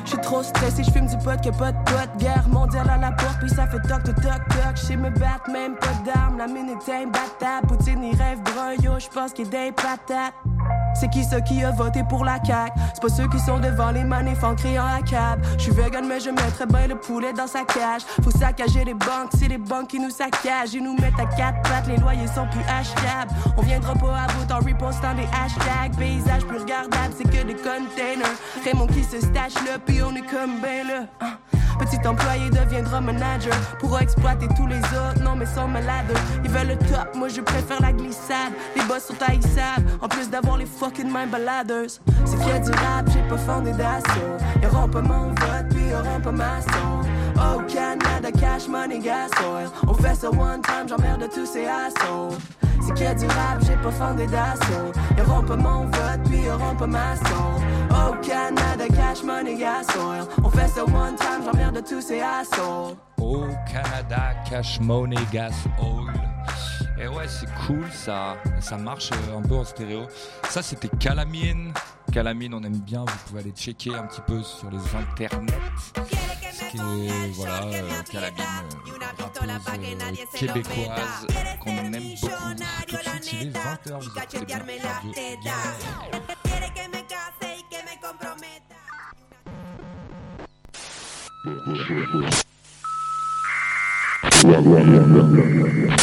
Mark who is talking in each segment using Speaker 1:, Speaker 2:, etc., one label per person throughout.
Speaker 1: J'suis trop stressé, j'fume du pot que pas de pote. Guerre mondiale à la porte, puis ça fait toc toc toc toc. J'sais me battre, même pas d'armes, la mine est imbattable. Poutine, il rêve brun, yo, j'pense qu'il est des patates. C'est qui ça qui a voté pour la CAQ? C'est pas ceux qui sont devant les manifs en criant à cab. J'suis vegan mais je mettrais bien le poulet dans sa cage. Faut saccager les banques, c'est les banques qui nous saccagent. Ils nous mettent à quatre pattes, les loyers sont plus achetables. On viendra pas à bout en repostant des hashtags. Paysage plus regardable, c'est que des containers. Raymond qui se stache là, puis on est comme ben là. Petit employé deviendra manager. Pourra exploiter tous les autres, non mais sont malades. Ils veulent le top, moi je préfère la glissade. Les boss sont haïssables, en plus d'avoir les fucking mains baladers. C'est qu'il y a du rap, j'ai pas fondé d'assaut. Y'auront pas mon vote, puis y'auront pas ma sauce. Oh Canada, cash money, gas oil. On fait ça one time, j'emmerde tous ces assauts. C'est qu'il y a du rap, j'ai pas fondé d'assaut. Y'auront pas mon vote, puis y'auront pas ma sauce. Oh Canada, cash money, gas oil. On fait ça one time, j'emmerde tous ces assauts.
Speaker 2: Oh Canada, cash money, gas oil. Et ouais, c'est cool ça marche un peu en stéréo. Ça c'était Calamine. Calamine, on aime bien, vous pouvez aller checker un petit peu sur les internets. Et voilà, Calamine, rappeuse québécoise qu'on aime beaucoup. Tout de suite, il est 20h, vous écoutez bien Radio.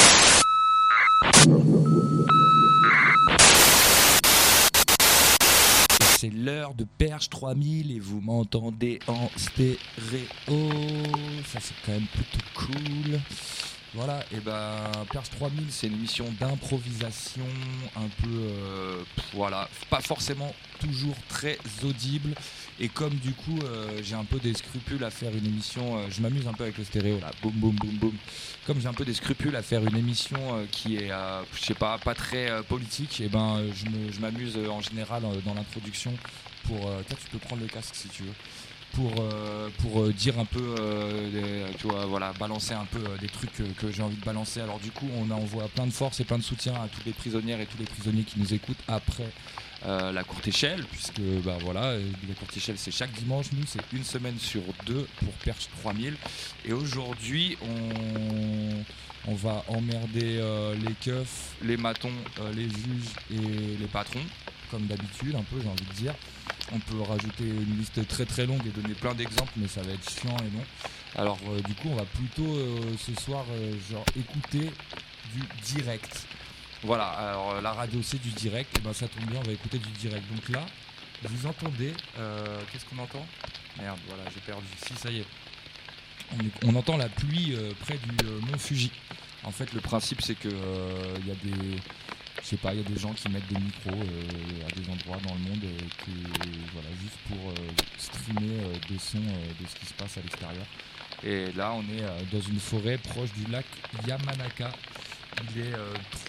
Speaker 2: C'est l'heure de Perche 3000 et vous m'entendez en stéréo. Ça c'est quand même plutôt cool. Voilà, et ben Perche 3000 c'est une émission d'improvisation un peu, voilà, pas forcément toujours très audible. Et comme du coup j'ai un peu des scrupules à faire une émission, je m'amuse un peu avec le stéréo là, boum boum boum boum. Comme j'ai un peu des scrupules à faire une émission qui est, je sais pas très politique, et ben je m'amuse en général dans l'introduction pour, toi tu peux prendre le casque si tu veux. Pour dire un peu, tu vois, voilà, balancer un peu des trucs que j'ai envie de balancer. Alors du coup, on envoie plein de force et plein de soutien à toutes les prisonnières et tous les prisonniers qui nous écoutent après la courte échelle, puisque bah voilà, la courte échelle c'est chaque dimanche. Nous c'est une semaine sur deux pour Perche 3000. Et aujourd'hui, on va emmerder les keufs, les matons, les juges et les patrons, comme d'habitude, un peu, j'ai envie de dire. On peut rajouter une liste très très longue et donner plein d'exemples, mais ça va être chiant et long. Alors du coup, on va plutôt ce soir genre écouter du direct. Voilà, alors la radio c'est du direct, et ben ça tombe bien, on va écouter du direct. Donc là, vous entendez, qu'est-ce qu'on entend ? Merde, voilà, j'ai perdu. Si, ça y est. On entend la pluie près du mont Fuji. En fait, le principe c'est que il y a des... Je sais pas, il y a des gens qui mettent des micros à des endroits dans le monde voilà, juste pour streamer des sons de ce qui se passe à l'extérieur. Et là, on est dans une forêt proche du lac Yamanaka. Il est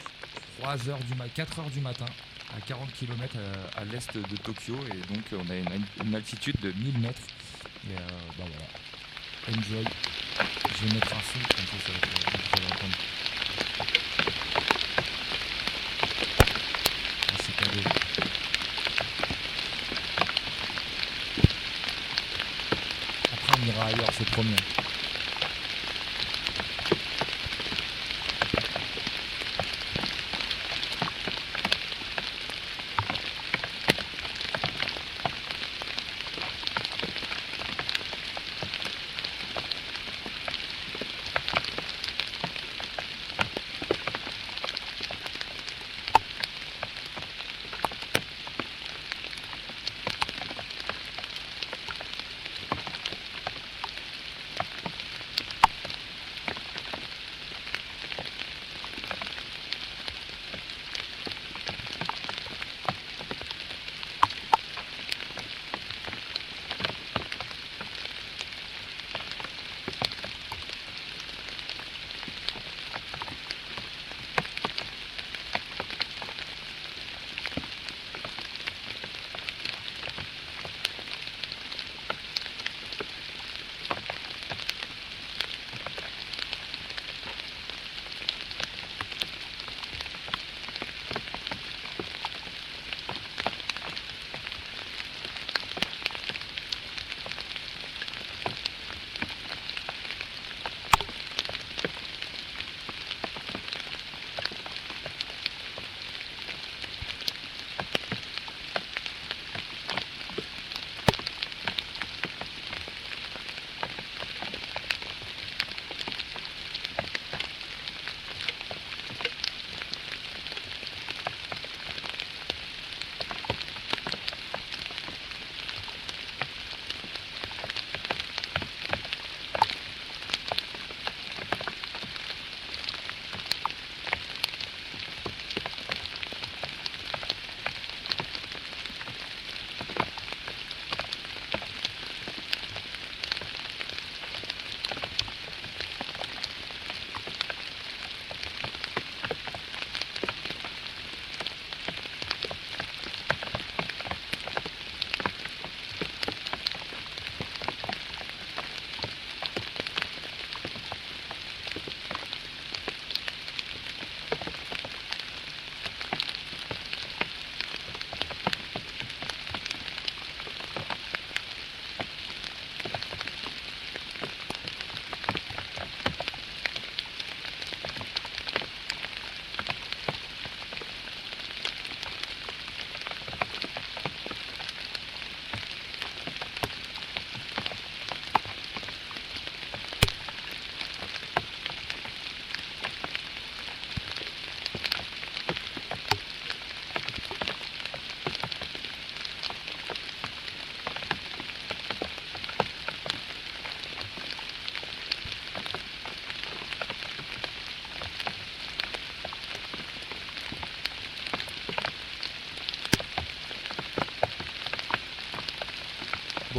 Speaker 2: 4h du matin, à 40 km à l'est de Tokyo. Et donc, on a une altitude de 1000 mètres. Et bah voilà, enjoy. Je vais mettre un son, comme ça va entendre. Après on ira ailleurs, c'est promis.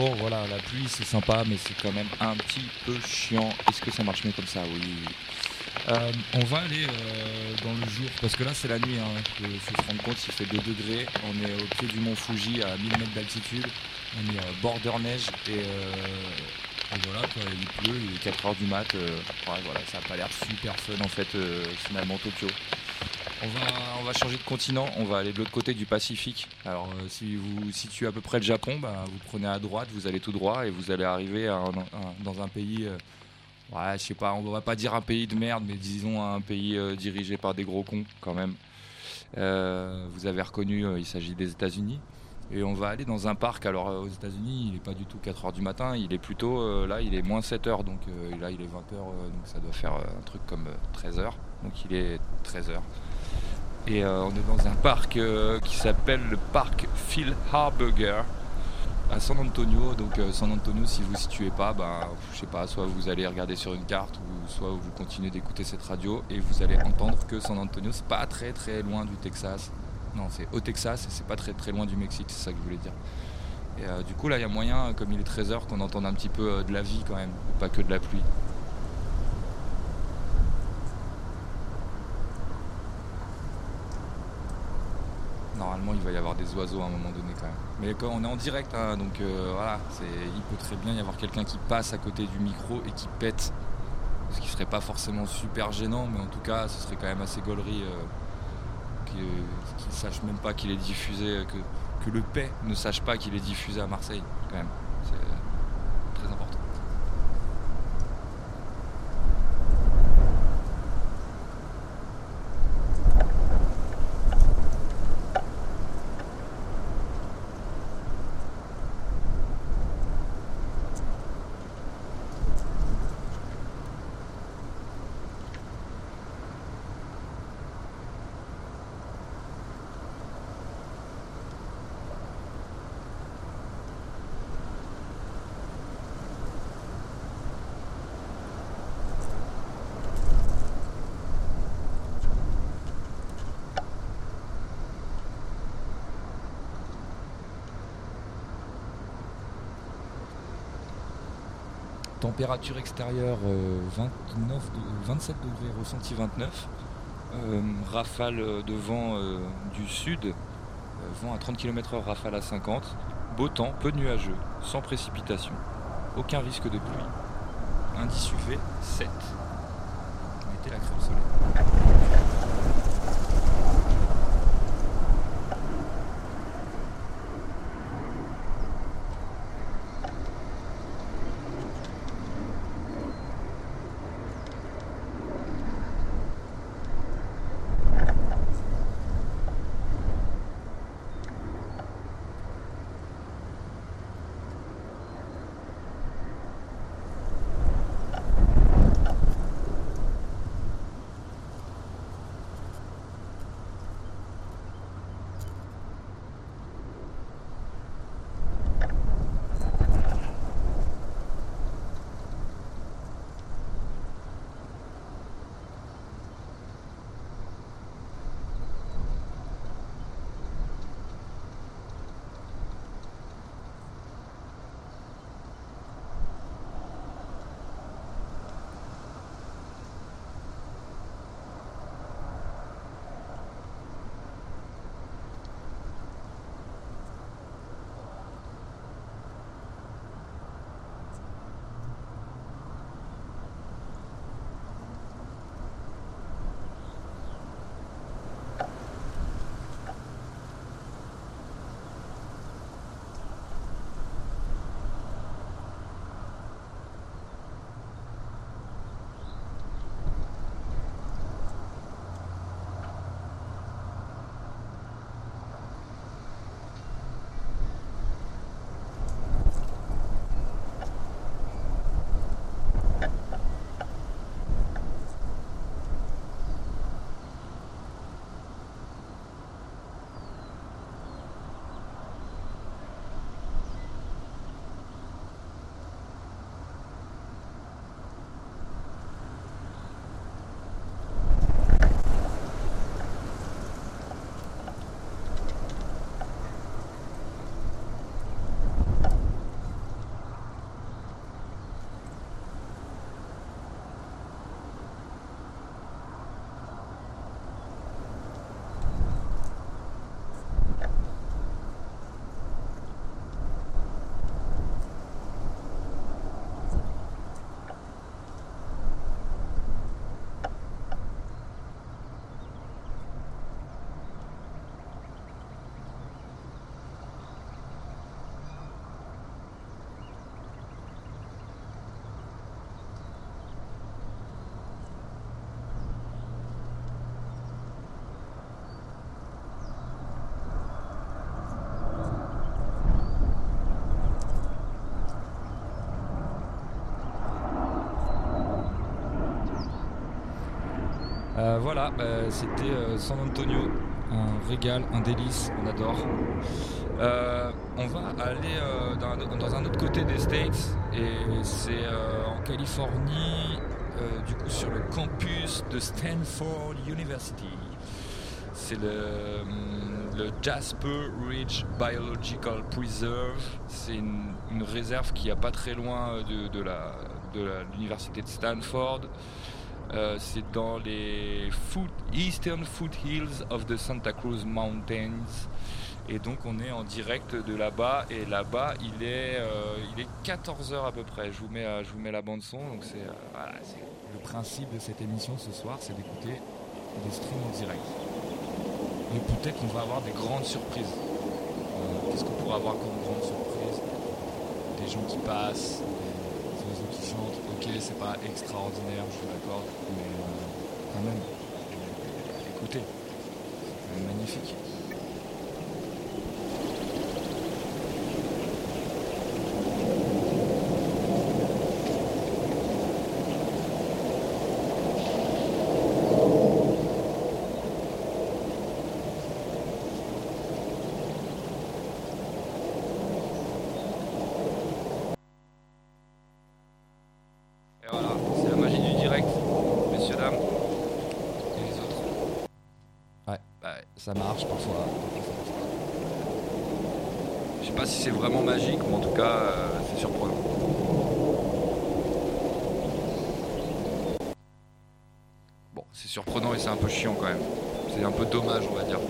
Speaker 2: Bon voilà, la pluie c'est sympa mais c'est quand même un petit peu chiant. Est-ce que ça marche mieux comme ça? Oui. On va aller dans le jour, parce que là c'est la nuit, hein, faut se rendre compte, il fait 2 degrés, on est au pied du mont Fuji à 1000 mètres d'altitude, on est border neige et voilà quoi, il pleut, il est 4h du mat, ouais, voilà, ça n'a pas l'air super fun en fait finalement Tokyo. On va changer de continent, on va aller de l'autre côté du Pacifique. Alors si vous situez à peu près le Japon, bah, vous prenez à droite, vous allez tout droit et vous allez arriver dans un pays, ouais, je sais pas, on va pas dire un pays de merde, mais disons un pays dirigé par des gros cons quand même. Vous avez reconnu, il s'agit des États-Unis. Et on va aller dans un parc. Alors aux États-Unis, il n'est pas du tout 4h du matin, il est plutôt, là il est moins 7h, donc là il est 20h, donc ça doit faire un truc comme 13h. Donc il est 13h. Et on est dans un parc qui s'appelle le parc Phil Harburger à San Antonio. Donc San Antonio, si vous ne situez pas, bah, je sais pas, soit vous allez regarder sur une carte ou soit vous continuez d'écouter cette radio et vous allez entendre que San Antonio c'est pas très très loin du Texas. Non, c'est au Texas et c'est pas très très loin du Mexique, c'est ça que je voulais dire. Et du coup là il y a moyen, comme il est 13h, qu'on entende un petit peu de la vie quand même, pas que de la pluie. Normalement il va y avoir des oiseaux à un moment donné quand même. Mais quand on est en direct, hein, donc voilà, il peut très bien y avoir quelqu'un qui passe à côté du micro et qui pète. Ce qui serait pas forcément super gênant, mais en tout cas ce serait quand même assez gaulerie qu'il ne sache même pas qu'il est diffusé, que le paix ne sache pas qu'il est diffusé à Marseille quand même. C'est très important. Température extérieure 27 degrés, ressenti 29. Rafale de vent du sud, vent à 30 km/h, rafale à 50. Beau temps, peu nuageux, sans précipitation. Aucun risque de pluie. Indice UV 7. Mettez la crème solaire. Voilà, c'était San Antonio, un régal, un délice, on adore. On va aller dans un autre côté des States, et c'est en Californie, du coup sur le campus de Stanford University. C'est le Jasper Ridge Biological Preserve. C'est une réserve qui n'est pas très loin de l'université de Stanford. C'est dans les Eastern Foothills of the Santa Cruz Mountains. Et donc on est en direct de là-bas. Et là-bas, il est 14h à peu près. Je vous mets la bande son. Donc c'est le principe de cette émission ce soir, c'est d'écouter des streams en direct. Et peut-être qu'on va avoir des grandes surprises. Qu'est-ce qu'on pourra avoir comme grande surprise? Des gens qui passent, des oiseaux qui chantent. Ok, c'est pas extraordinaire, je suis d'accord, mais quand même, écoutez, c'est magnifique. Ça marche parfois. Je sais pas si c'est vraiment magique, mais en tout cas, c'est surprenant. Bon, c'est surprenant et c'est un peu chiant quand même. C'est un peu dommage, on va dire.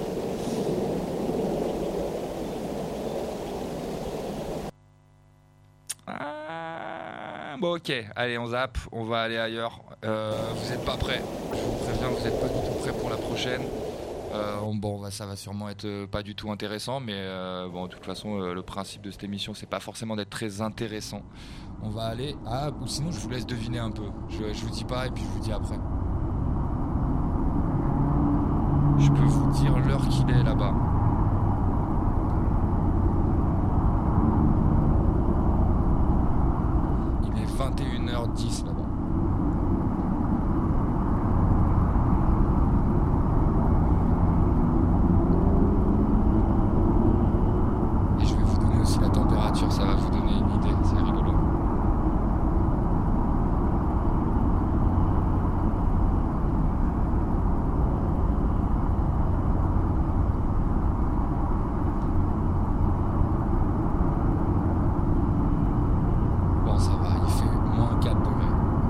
Speaker 2: Bon, ok, allez, on zappe, on va aller ailleurs. Vous n'êtes pas prêts. Je vous préviens, vous n'êtes pas du tout prêts pour la prochaine. Ça va sûrement être pas du tout intéressant, mais de toute façon, le principe de cette émission, c'est pas forcément d'être très intéressant. On va aller ou sinon je vous laisse deviner un peu. Je vous dis pas et puis je vous dis après. Je peux vous dire l'heure qu'il est là-bas. Il est 21h10 là-bas. Ça va vous donner une idée, c'est rigolo. Bon, ça va, il fait moins 4 degrés.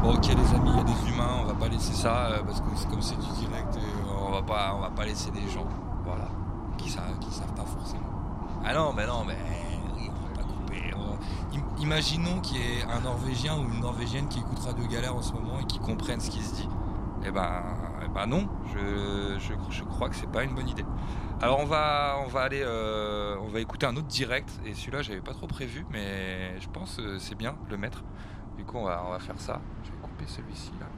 Speaker 2: Bon, ok les amis, il y a des humains, on va pas laisser ça parce que c'est comme c'est du direct, on va pas laisser des gens, voilà, qui savent pas forcément. Ah non, mais oui, on va pas couper. Imaginons qu'il y ait un Norvégien ou une Norvégienne qui écoute Radio Galère en ce moment et qui comprenne ce qui se dit. Eh ben non, je crois que c'est pas une bonne idée. Alors on va aller, on va écouter un autre direct et celui-là j'avais pas trop prévu, mais je pense que c'est bien de le mettre. Du coup on va faire ça. Je vais couper celui-ci là.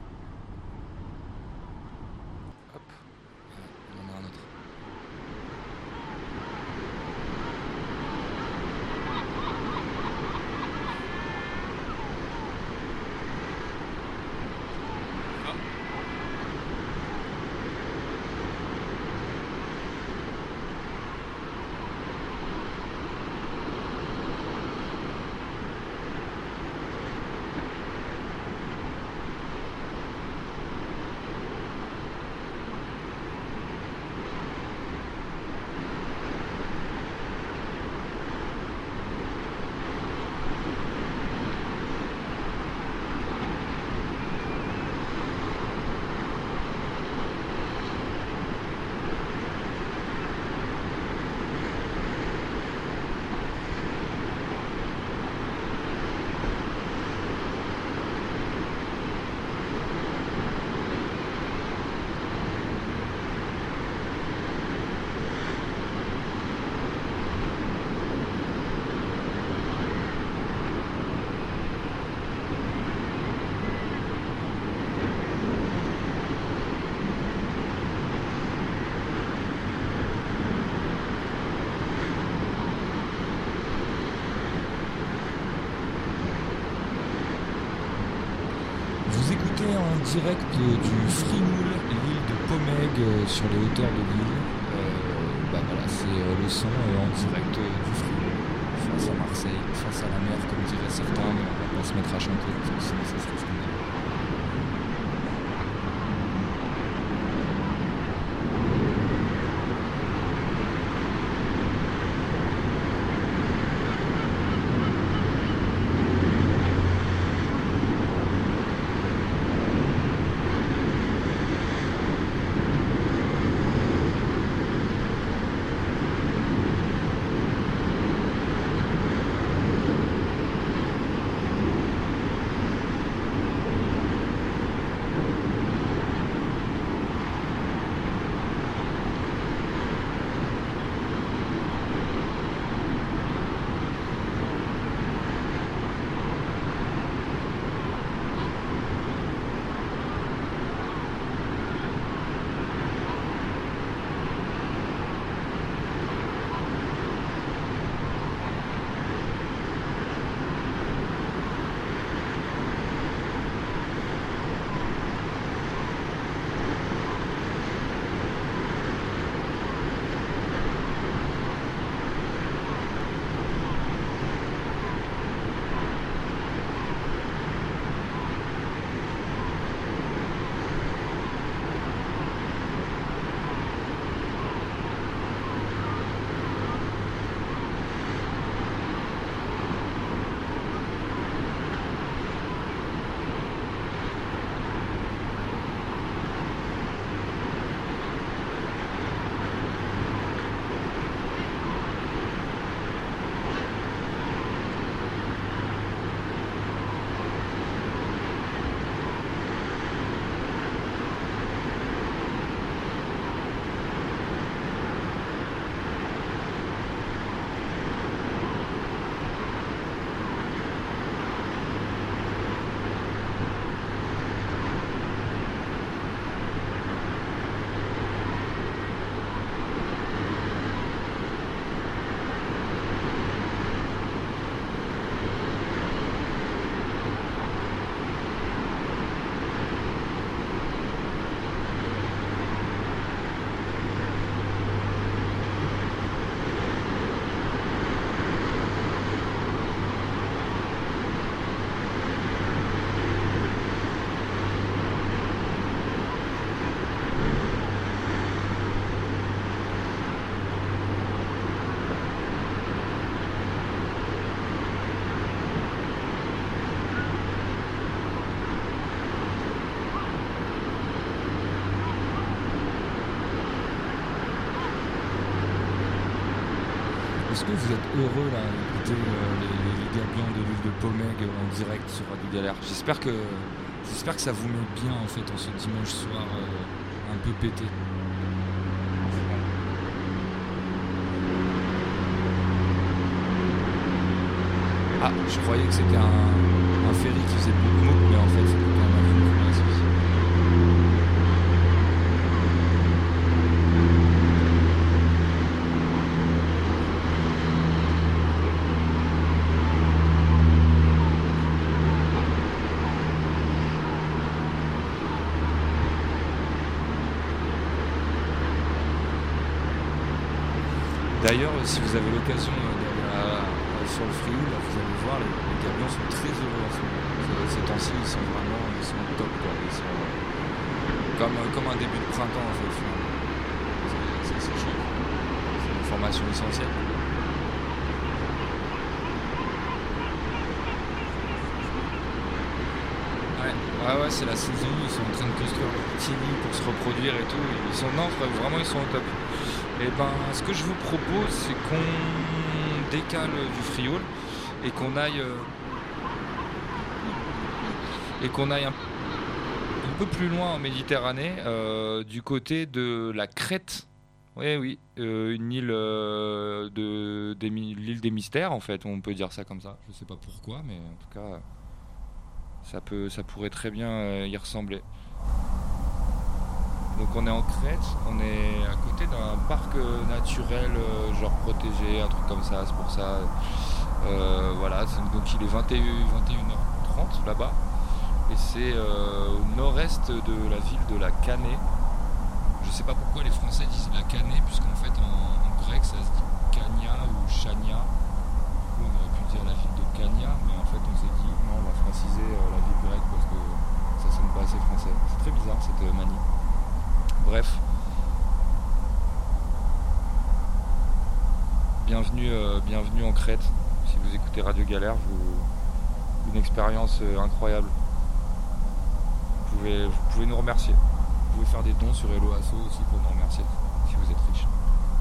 Speaker 2: Hop, on en a un autre. En direct du Frimoul, l'île de Pomègue sur les hauteurs de l'île. Voilà, c'est le son en direct du Frimoul, face à Marseille, face à la mer, comme diraient certains, mais on va pas se mettre à chanter, parce que sinon ça se trouve qu'on est. Est-ce que vous êtes heureux là d'écouter les gabions de l'île de Pomègue en direct sur Radio Galère? J'espère que ça vous met bien en fait en ce dimanche soir un peu pété. Ah, je croyais que c'était un ferry qui faisait beaucoup de mots, mais en fait c'était un avion qui passe aussi. D'ailleurs, si vous avez l'occasion d'aller sur le Frioul, là, vous allez voir, les gabions sont très heureux en ce moment. Ces temps-ci, ils sont top, quoi. Ils sont comme un début de printemps, en fait. C'est chouette. C'est une information essentielle. Ouais, c'est la saison. Ils sont en train de construire leur petit nid pour se reproduire et tout. Ils sont au top. Et ben, ce que je vous propose, c'est qu'on décale du Frioul et qu'on aille un peu plus loin en Méditerranée, du côté de la Crète. Oui, une île l'île des mystères, en fait, on peut dire ça comme ça. Je sais pas pourquoi, mais en tout cas, ça pourrait très bien y ressembler. Donc on est en Crète, on est à côté d'un parc naturel genre protégé, un truc comme ça, c'est pour ça. Voilà, donc il est 21h30 là-bas. Et c'est au nord-est de la ville de la Canée. Je sais pas pourquoi les Français disent la Canée, puisqu'en fait en grec ça se dit Kania ou Chania. Du coup on aurait pu dire la ville de Kania, mais en fait on s'est dit non, on va franciser la ville grecque parce que ça sonne pas assez français. C'est très bizarre cette manie. Bref, bienvenue en Crète. Si vous écoutez Radio Galère, une expérience incroyable. Vous pouvez nous remercier. Vous pouvez faire des dons sur Hello Asso aussi pour nous remercier, si vous êtes riche.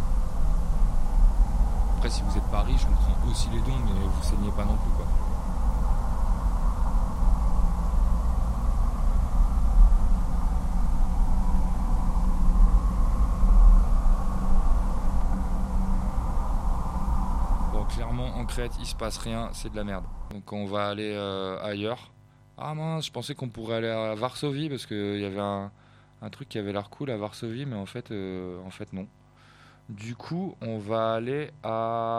Speaker 2: Après, si vous n'êtes pas riche, on prend aussi les dons, mais vous saignez pas non plus, quoi. Clairement en Crète il se passe rien, c'est de la merde. Donc on va aller ailleurs. Ah mince, je pensais qu'on pourrait aller à Varsovie parce qu'il y avait un truc qui avait l'air cool à Varsovie, mais en fait non. Du coup on va aller où?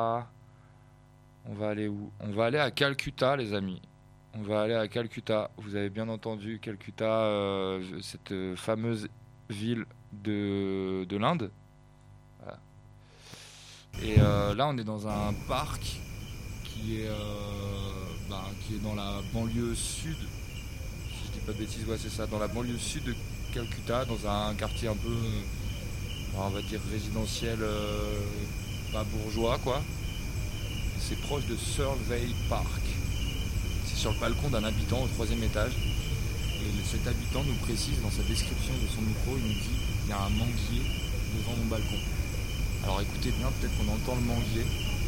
Speaker 2: On va aller à Calcutta, les amis. On va aller à Calcutta. Vous avez bien entendu Calcutta, cette fameuse ville de l'Inde. Voilà. Et là on est dans un parc qui est dans la banlieue sud, si je dis pas de bêtises, ouais c'est ça, dans la banlieue sud de Calcutta, dans un quartier un peu on va dire résidentiel, pas bourgeois quoi. C'est proche de Survey Park. C'est sur le balcon d'un habitant au 3e étage. Et cet habitant nous précise dans sa description de son micro, il nous dit il y a un manguier devant mon balcon. Alors écoutez bien, peut-être qu'on entend le manguier.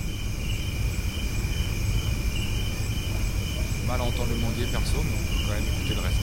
Speaker 2: J'ai mal à entendre le manguier perso, mais on peut quand même écouter le reste.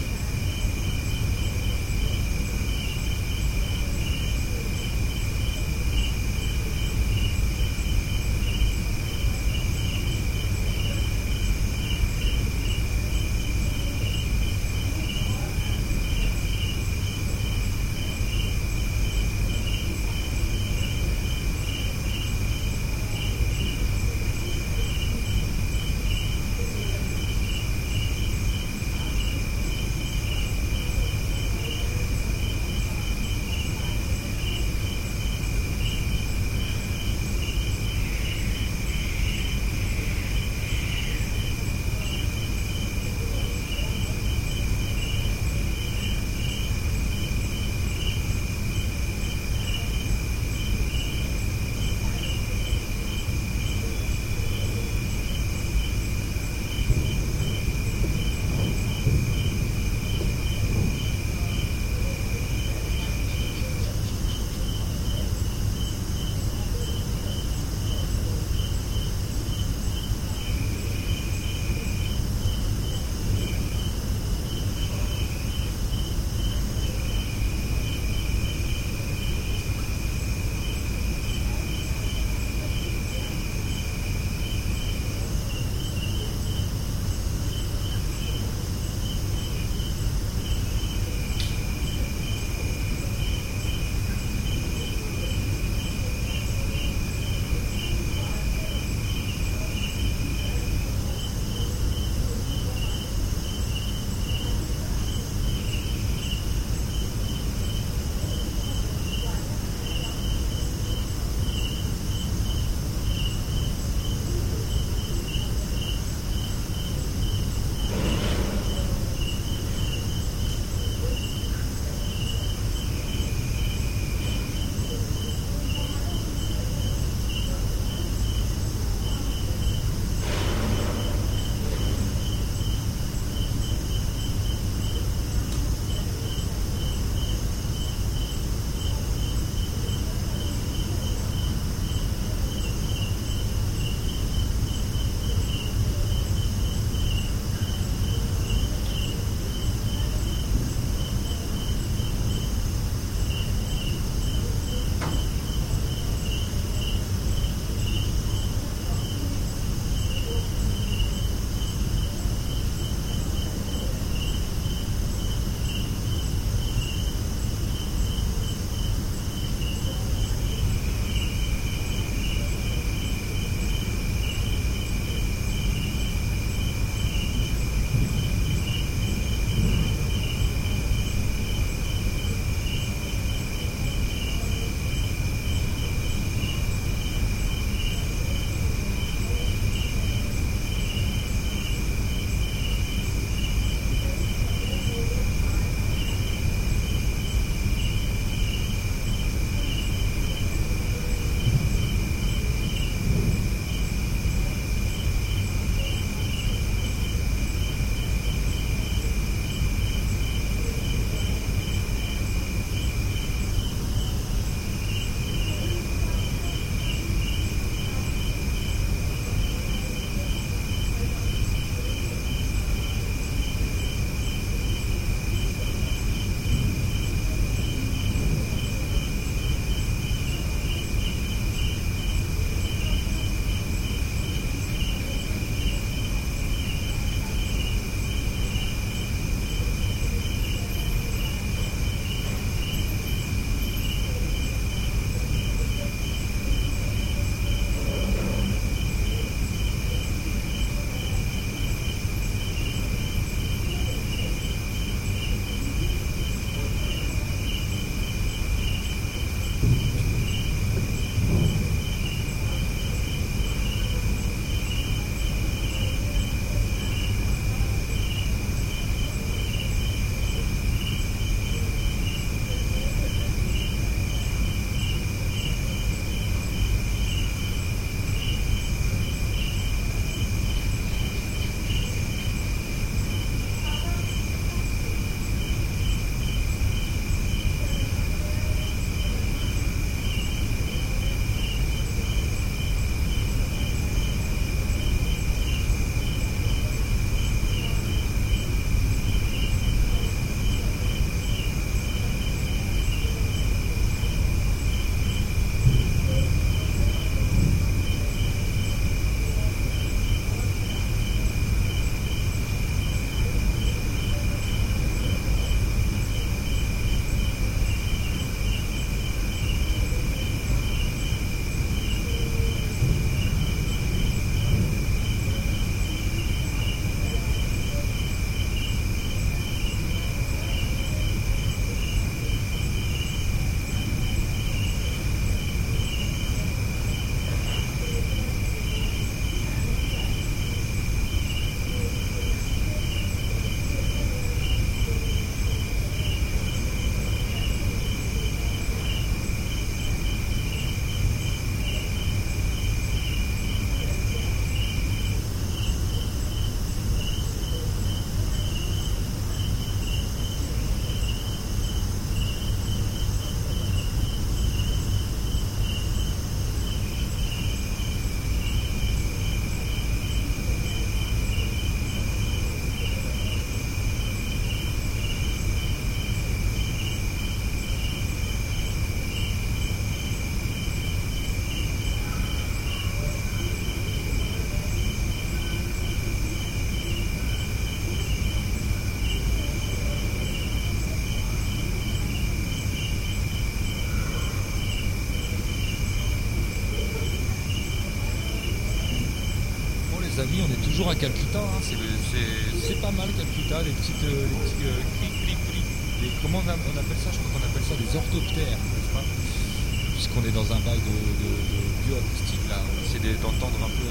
Speaker 2: États-Unis, on est toujours à Calcutta, hein. C'est pas mal Calcutta, les petits clic, comment on appelle ça? Je crois qu'on appelle ça des orthoptères, n'est-ce pas? Puisqu'on est dans un bail de bioacoustique là, on essaie d'entendre un peu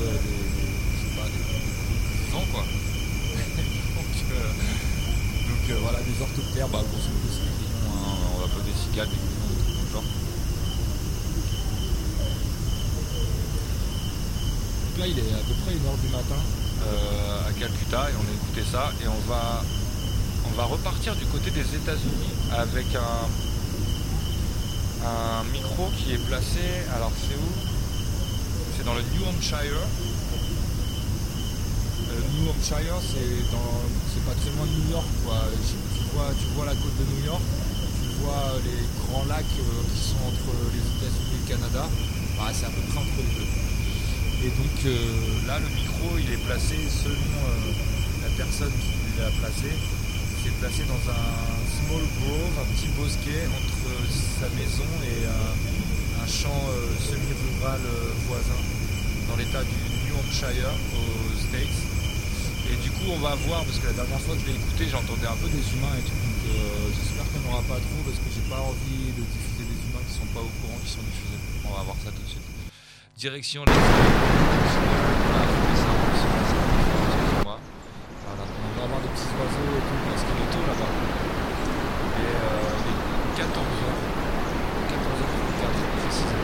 Speaker 2: des vents quoi. donc voilà, des orthoptères, grosso modo c'est des grillons, hein, on va pas des cigales, des grillons, des trucs du genre. Là il est à peu près 1h du matin à Calcutta et on a écouté ça et on va repartir du côté des États-Unis avec un micro qui est placé, alors c'est où? C'est dans le New Hampshire. New Hampshire c'est pas très loin de New York quoi. Tu vois la côte de New York, tu vois les grands lacs qui sont entre les États-Unis et le Canada, c'est à peu près entre les deux. Et donc là le micro il est placé selon la personne qui l'a placé, c'est placé dans un small grove, un petit bosquet entre sa maison et un champ semi-rural voisin dans l'état du New Hampshire aux States. Et du coup on va voir, parce que la dernière fois que je l'ai écouté j'entendais un peu des humains et tout, donc j'espère qu'il n'y en aura pas trop parce que j'ai pas envie de diffuser des humains qui sont pas au courant, qui sont diffusés. On va voir ça tout de suite. Direction les... Voilà, on va avoir des petits oiseaux et tout parce qu'il est tôt là-bas. Et il est 14h34 précisément.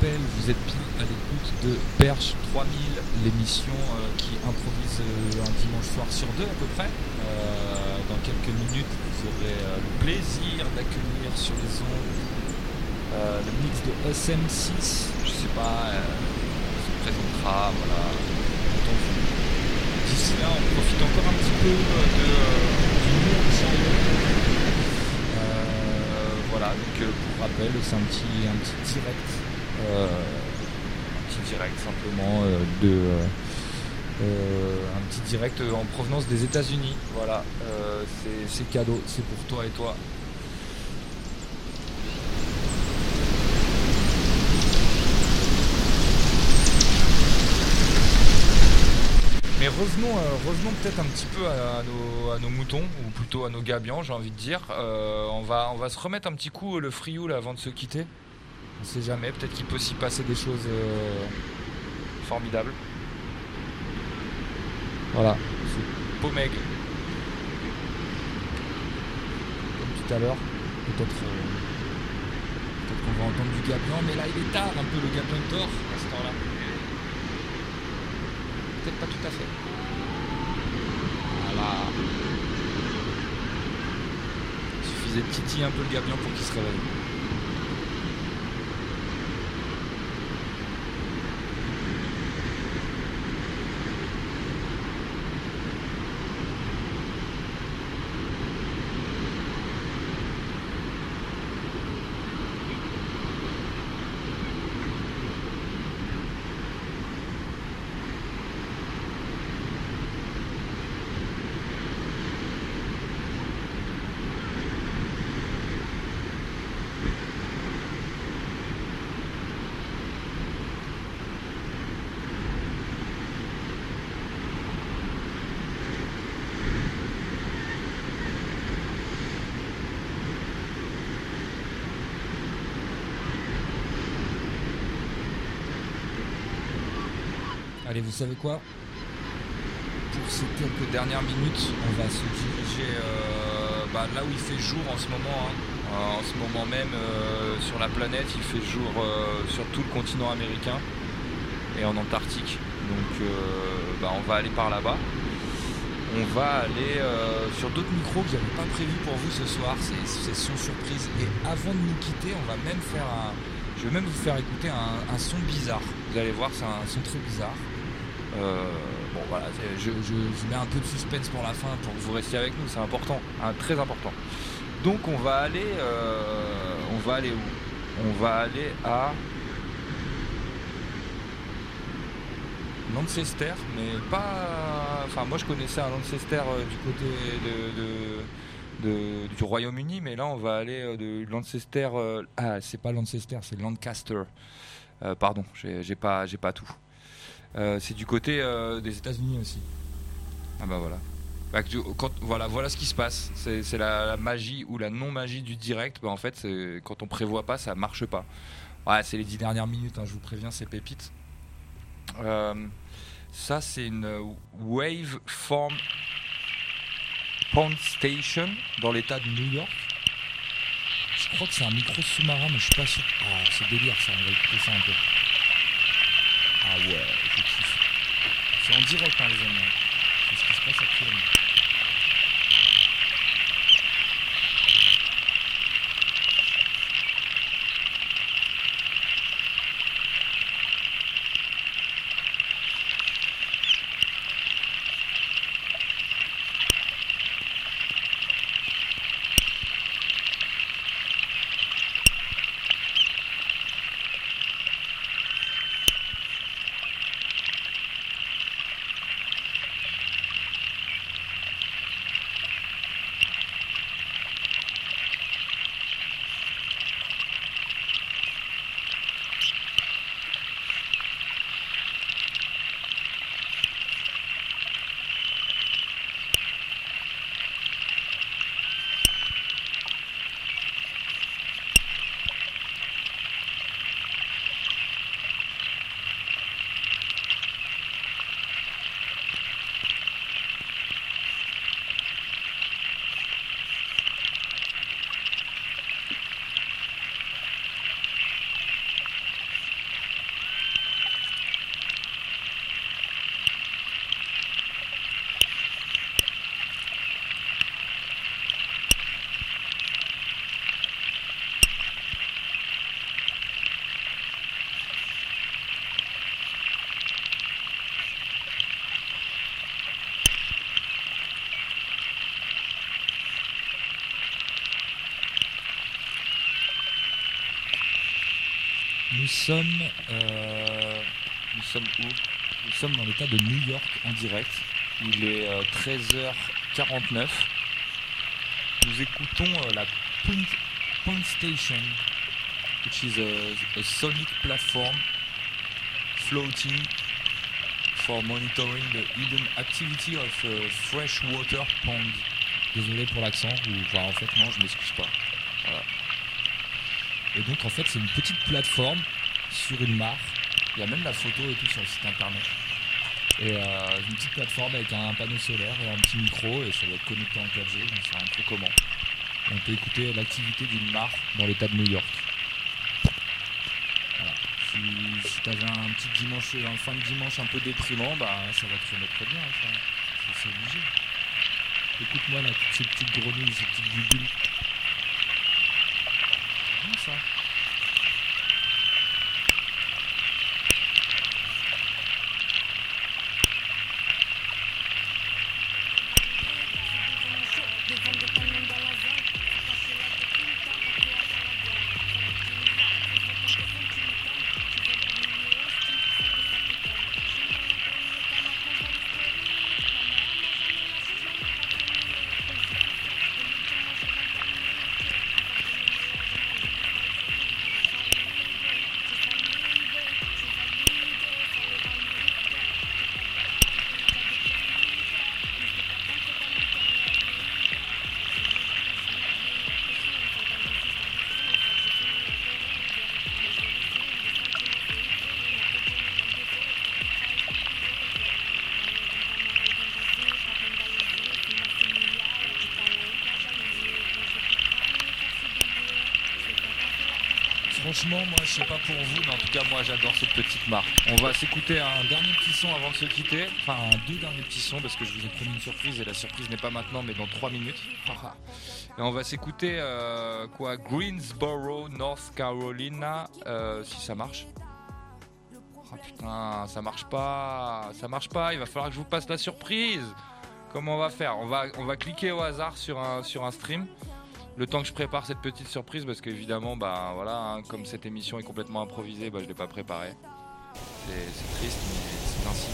Speaker 2: rappelle, vous êtes bien à l'écoute de Perche 3000, l'émission qui improvise un dimanche soir sur deux à peu près. Dans quelques minutes, vous aurez le plaisir d'accueillir sur les ondes le mix de SM6. Je sais pas, on se présentera, voilà. D'ici là, on profite encore un petit peu du monde chariot. Voilà, donc pour rappel, c'est un petit direct, simplement un petit direct en provenance des États-Unis. Voilà, c'est cadeau, c'est pour toi et toi. Mais revenons peut-être un petit peu à nos moutons, ou plutôt à nos gabions, j'ai envie de dire. On va se remettre un petit coup le frioul avant de se quitter. On sait jamais, peut-être qu'il peut s'y passer des choses formidables. Voilà, c'est Pomeg. Comme tout à l'heure, peut-être qu'on va entendre du gabion, mais là il est tard un peu, le gabion dort à ce temps-là. Peut-être pas tout à fait. Voilà. Il suffisait de titiller un peu le gabion pour qu'il se réveille. Allez, vous savez quoi? Pour ces quelques dernières minutes, on va se diriger là où il fait jour en ce moment. En ce moment même, sur la planète, il fait jour sur tout le continent américain et en Antarctique. Donc, on va aller par là-bas. On va aller sur d'autres micros que j'avais pas prévu pour vous ce soir. C'est son surprise. Et avant de nous quitter, je vais même vous faire écouter un son bizarre. Vous allez voir, c'est un son très bizarre. Voilà, je mets un peu de suspense pour la fin pour que vous restiez avec nous, c'est important, très important. Donc on va aller où? On va aller à Lancaster, mais pas. Enfin, moi je connaissais un Lancaster du côté du Royaume-Uni, mais là on va aller de Lancaster. C'est pas Lancaster, c'est Lancaster. Pardon, j'ai pas tout. C'est du côté des États-Unis aussi. Ah bah voilà. Voilà ce qui se passe. C'est la magie ou la non-magie du direct. En fait, quand on prévoit pas, ça marche pas. Ouais, c'est les 10 dernières minutes, je vous préviens, c'est pépite. Ça, c'est une Waveform Pound Station dans l'état de New York. Je crois que c'est un micro sous-marin, mais je suis pas sûr. Ah, c'est délire ça, on va écouter ça un peu. Ah ouais, je kiffe. C'est en direct, les amis. C'est ce qui se passe actuellement. sommes où? Nous sommes dans l'état de New York en direct. Il est 13h49. Nous écoutons la Point Station, which is a sonic platform floating for monitoring the hidden activity of a freshwater pond. Désolé pour l'accent, en fait non, je m'excuse pas. Voilà. Et donc en fait c'est une petite plateforme sur une mare. Il y a même la photo et tout sur le site internet. Et une petite plateforme avec un panneau solaire et un petit micro et ça doit être connecté en 4G, donc c'est un peu comment. Et on peut écouter l'activité d'une mare dans l'état de New York. Voilà. Si t'avais un petit dimanche, un fin de dimanche un peu déprimant, ça va te remettre très bien. Enfin, c'est obligé. Écoute-moi là, toutes ces petites grenouilles, ces petites bulles. Comme ça. Franchement, moi je sais pas pour vous, mais en tout cas moi j'adore cette petite mare. On va s'écouter un dernier petit son avant de se quitter. Enfin deux derniers petits sons parce que je vous ai promis une surprise et la surprise n'est pas maintenant mais dans 3 minutes. Et on va s'écouter Greensboro, North Carolina, si ça marche. Oh putain, ça marche pas, il va falloir que je vous passe la surprise. Comment on va faire? On va cliquer au hasard sur un stream. Le temps que je prépare cette petite surprise, parce qu'évidemment, comme cette émission est complètement improvisée, je ne l'ai pas préparée. C'est triste, mais c'est ainsi.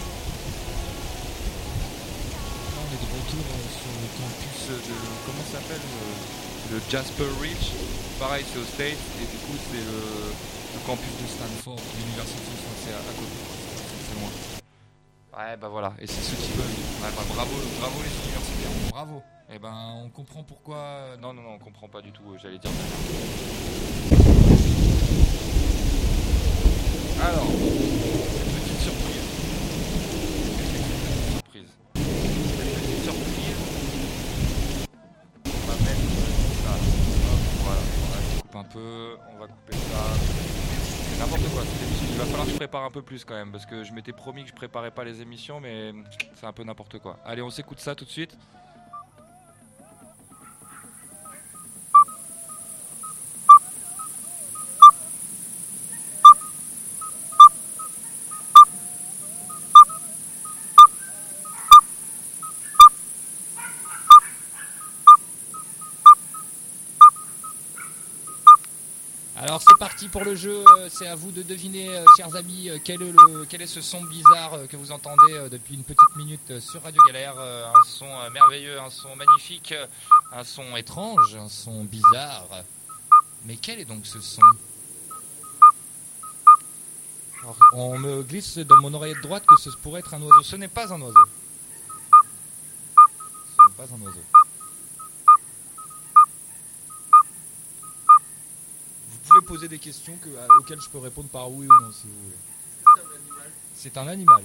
Speaker 2: Là, on est de retour sur le campus de... Comment ça s'appelle le Jasper Ridge. Pareil, c'est aux States, et du coup, c'est le campus de Stanford, l'université, c'est à côté, c'est loin. Ouais, voilà, et c'est ceux qui veulent. Ouais, bravo les universitaires, bravo. Eh on comprend pourquoi... Non, on comprend pas du tout, j'allais dire. Alors, petite surprise. Petite surprise. On va mettre ça. Hop, voilà, on coupe un peu, on va couper ça. C'est n'importe quoi, cette émission. Il va falloir que je prépare un peu plus quand même, parce que je m'étais promis que je préparais pas les émissions, mais c'est un peu n'importe quoi. Allez, on s'écoute ça tout de suite. Alors c'est parti pour le jeu, c'est à vous de deviner, chers amis, quel est ce son bizarre que vous entendez depuis une petite minute sur Radio Galère. Un son merveilleux, un son magnifique, un son étrange, un son bizarre. Mais quel est donc ce son? Alors, on me glisse dans mon oreillette droite que ce pourrait être un oiseau. Ce n'est pas un oiseau. Ce n'est pas un oiseau. Vous pouvez poser des questions auxquelles je peux répondre par oui ou non si vous voulez.
Speaker 3: C'est un animal.
Speaker 2: C'est un animal.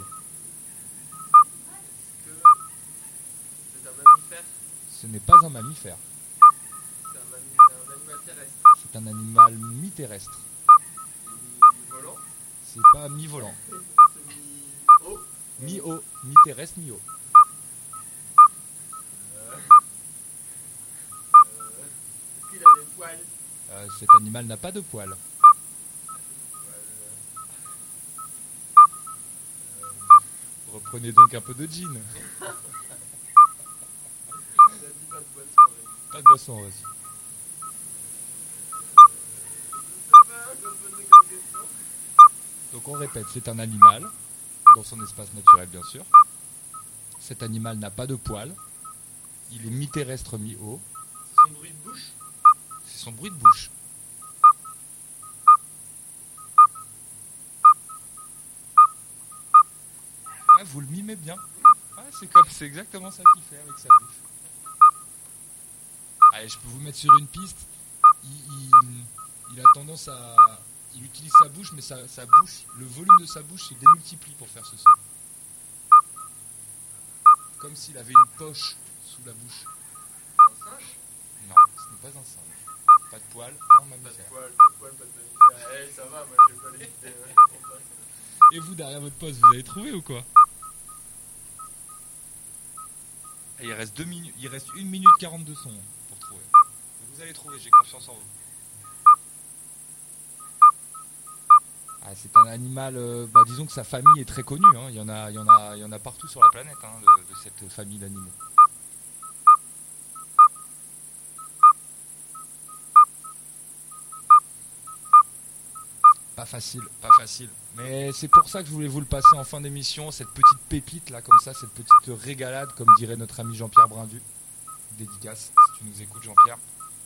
Speaker 3: Est-ce que c'est un mammifère?
Speaker 2: Ce n'est pas un mammifère.
Speaker 3: C'est un animal terrestre.
Speaker 2: C'est un animal mi-terrestre.
Speaker 3: C'est mi-volant.
Speaker 2: C'est pas mi-volant.
Speaker 3: C'est mi-haut.
Speaker 2: Mi-haut, mi-terrestre, mi-haut.
Speaker 3: Est-ce qu'il a des poils?
Speaker 2: Cet animal n'a pas de poils. Reprenez donc un peu de gin. Pas de boisson rose.
Speaker 3: Je sais pas, je dois poser comme question.
Speaker 2: Donc on répète, c'est un animal, dans son espace naturel bien sûr. Cet animal n'a pas de poils. Il est mi-terrestre, mi-eau.
Speaker 3: C'est son bruit de bouche.
Speaker 2: C'est son bruit de bouche. Ah, vous le mimez bien. Ah, c'est exactement ça qu'il fait avec sa bouche. Allez, je peux vous mettre sur une piste. Il a tendance à... Il utilise sa bouche, mais sa bouche, le volume de sa bouche se démultiplie pour faire ce son. Comme s'il avait une poche sous la bouche.
Speaker 3: Un singe.
Speaker 2: Non, ce n'est pas un singe. Pas de poils, pas un
Speaker 3: Pas de
Speaker 2: mammifère.
Speaker 3: poils, pas de poils, pas de mammifère. Eh, ça va, moi j'ai pas les.
Speaker 2: Et vous, derrière votre poste, vous avez trouvé ou quoi? Et il reste 2 minutes, il reste 1 minute 42 sons pour trouver. Vous allez trouver, j'ai confiance en vous. Ah, c'est un animal, disons que sa famille est très connue, hein. Il y en a partout sur la planète, hein, de cette famille d'animaux. Pas facile. Mais c'est pour ça que je voulais vous le passer en fin d'émission, cette petite pépite là, comme ça, cette petite régalade, comme dirait notre ami Jean-Pierre Brindu. Dédicace, si tu nous écoutes Jean-Pierre.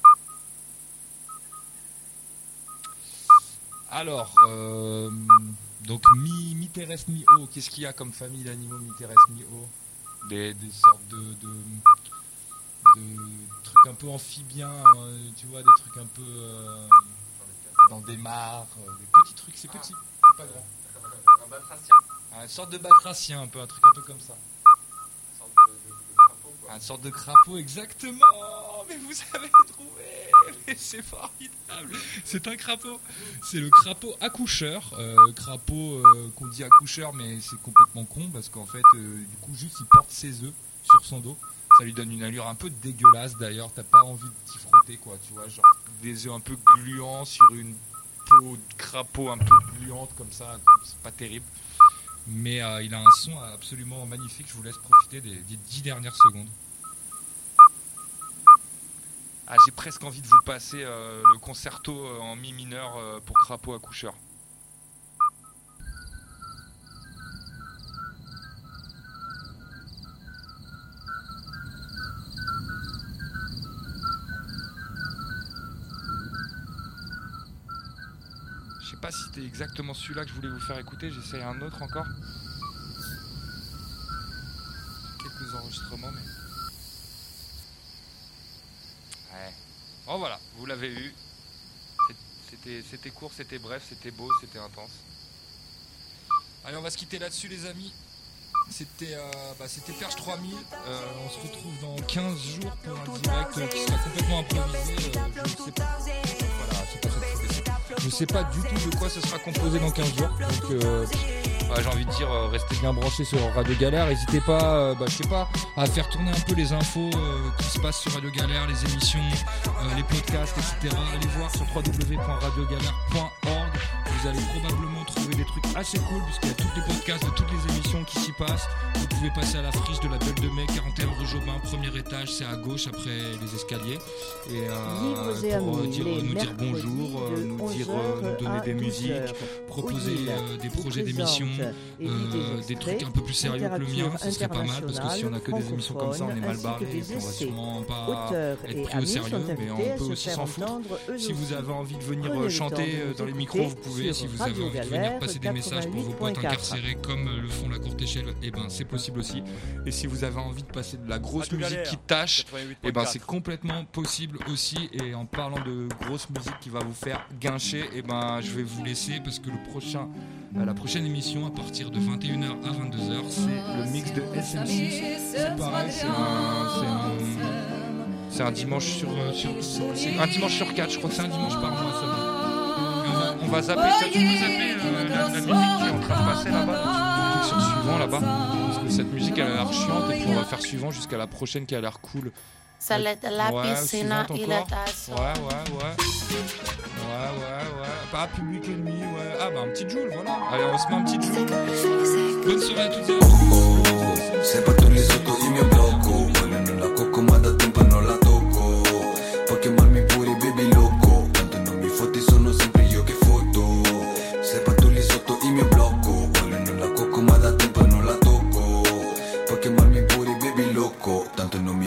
Speaker 2: Alors, donc mi-terrestre, mi-eau, qu'est-ce qu'il y a comme famille d'animaux mi-terrestre, mi-eau? Des sortes de trucs un peu amphibiens, tu vois, des trucs un peu dans des mares, des petits trucs, c'est petit, c'est pas grand.
Speaker 3: Un batracien.
Speaker 2: Une sorte de batracien, un truc un peu comme ça.
Speaker 3: Une sorte de crapaud, quoi.
Speaker 2: Une sorte de crapaud, exactement. Mais vous avez trouvé. Mais c'est formidable. C'est un crapaud. C'est le crapaud accoucheur. Crapaud qu'on dit accoucheur, mais c'est complètement con parce qu'en fait, du coup, juste il porte ses œufs sur son dos. Ça lui donne une allure un peu dégueulasse d'ailleurs. T'as pas envie de t'y frotter, quoi. Tu vois, genre des œufs un peu gluants sur une peau de crapaud un peu gluante comme ça. C'est pas terrible. Mais il a un son absolument magnifique. Je vous laisse profiter des 10 dernières secondes. Ah, j'ai presque envie de vous passer le concerto en mi mineur pour crapaud accoucheur. Je sais pas si c'était exactement celui-là que je voulais vous faire écouter. J'essaye un autre encore. Quelques enregistrements, mais... Ouais. Oh voilà, vous l'avez eu. C'était court, c'était bref, c'était beau, c'était intense. Allez, on va se quitter là-dessus, les amis. C'était Perche 3000. On se retrouve dans 15 jours pour un direct qui sera complètement improvisé. Je ne sais pas. Voilà, c'est pas ça qu'il faut laisser. Je sais pas du tout de quoi ce sera composé dans 15 jours. Donc j'ai envie de dire, restez bien branchés sur Radio Galère. N'hésitez pas, à faire tourner un peu les infos qui se passent sur Radio Galère, les émissions, les podcasts, etc. Allez voir sur www.radiogalère.org. Vous allez probablement trouver des trucs assez cool puisqu'il y a tous les podcasts de toutes les émissions qui s'y passent. Vous pouvez passer à la friche de la Belle de Mai, 41 rue Jobin, premier étage, c'est à gauche après les escaliers. Et pour nous dire bonjour, nous donner des musiques, proposer des projets d'émissions, des trucs un peu plus sérieux que le mien, ce serait pas mal parce que si on a que des émissions comme ça, on est mal barré et on va sûrement pas être pris au sérieux, mais on peut aussi s'en foutre. Si vous avez envie de venir chanter dans les micros, vous pouvez. Si vous avez envie de venir passer des messages pour vos potes incarcérés comme le font la courte échelle, et ben c'est possible aussi. Et si vous avez envie de passer de la grosse musique qui tâche, et ben c'est complètement possible aussi. Et en parlant de grosse musique qui va vous faire guincher, et ben je vais vous laisser parce que la prochaine émission à partir de 21h à 22h, c'est le mix de SM6. C'est pareil, c'est un dimanche sur un dimanche sur 4, je crois que c'est un dimanche par mois seulement. On va zapper, la musique qui est en train de passer là-bas, sur suivant là-bas, parce que cette musique elle a l'air chiante et puis on va faire suivant jusqu'à la prochaine qui a l'air cool.
Speaker 4: Sale de la piscina y la taza.
Speaker 2: Ouais. Pas Public Enemy, ouais. Ah bah un petit Joule, voilà. Allez, on se met un petit Joule. Bonne soirée à toutes et à tous.